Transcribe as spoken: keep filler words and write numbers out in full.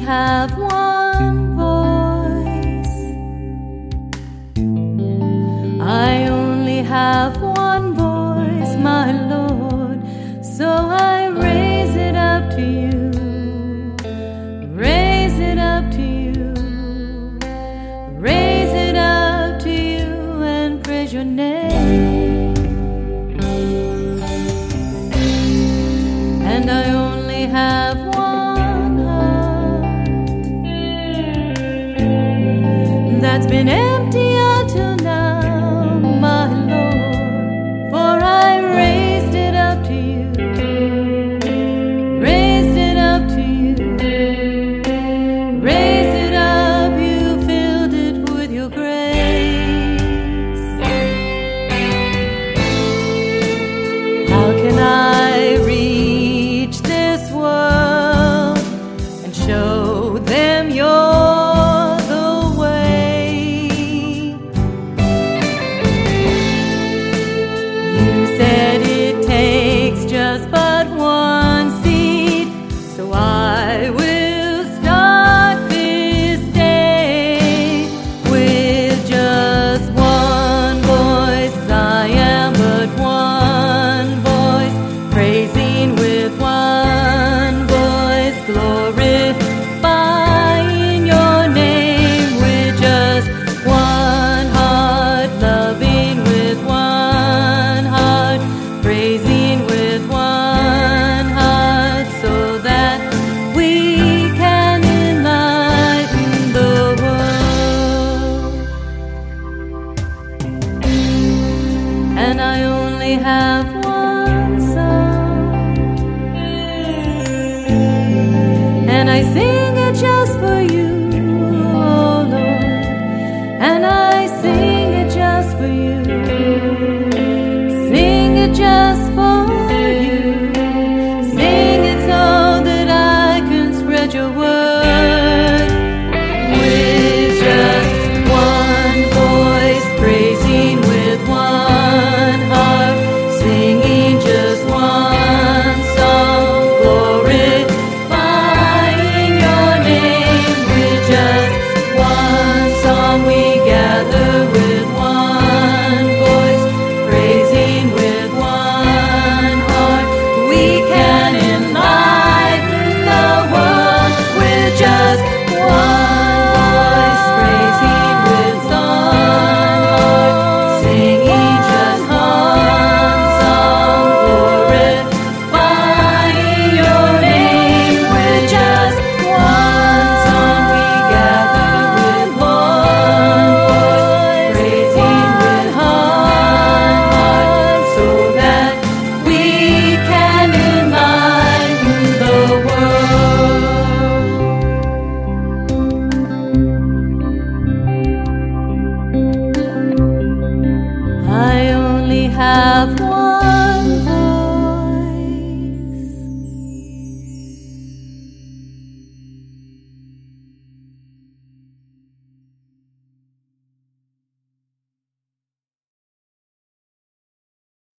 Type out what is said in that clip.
have one voice. I only have one voice, my Lord, so I raise it up to you, raise it up to you, raise it up to you and praise your name. And I only have one heart that's been empty